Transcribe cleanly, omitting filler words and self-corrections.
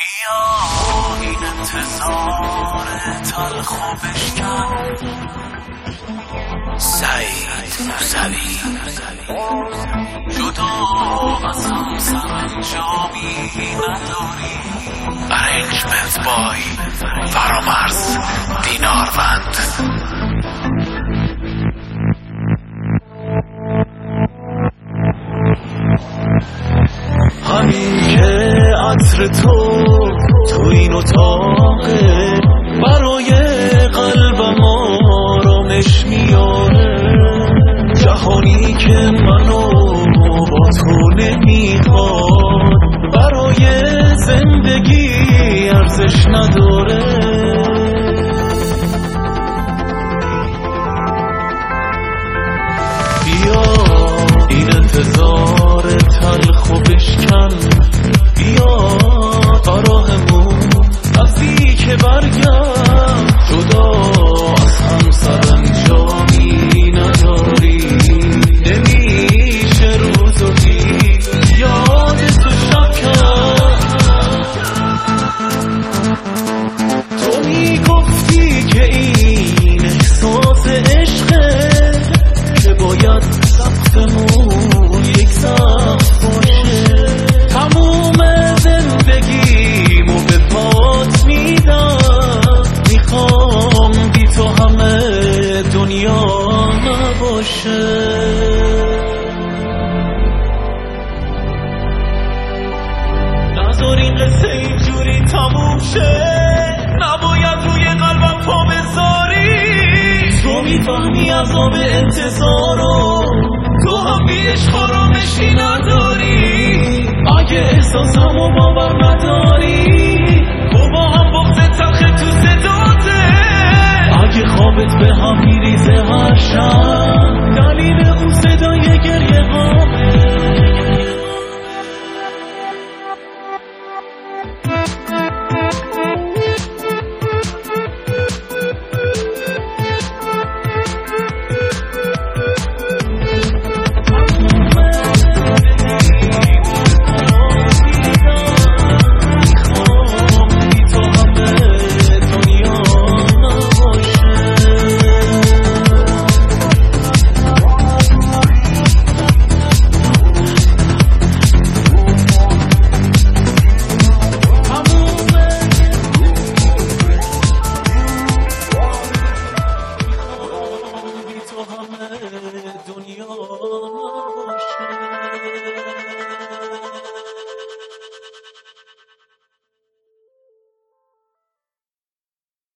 بیا این انتظار تلخ و بشکن سعید موسوی جدا از هم سرانجامی نداری ارنجمنت بای فرامرز دیناروند همین که عطر تو این اتاقه برای قلبم آرامش میاره جهانی که منو با تو نمیخواد برای زندگی ارزش نداره بیا این انتظار تلخ و بشکن بیا قراهمون رفتی که برگم جدا از هم سرانجامی نداری نمیشه روز و دیر یاد تو شب کرد تو میگفتی که این احساس عشقه که باید سقفمون یک سقف باشه تموم زندگیمو به پات میدم میخوام بی تو همه دنیا نباشه نذار این قصه اینجوری تموم شه نباید روی قلبم پا بذاری تو میفهمی عذاب انتظارو تو هم بی عشق آرامشی نداری اگه احساسمو باور نداری تو با هم بغض تلخ تو صداته اگه خوابت به هم میریزه هر شب دلیل اون صدای گریه هامه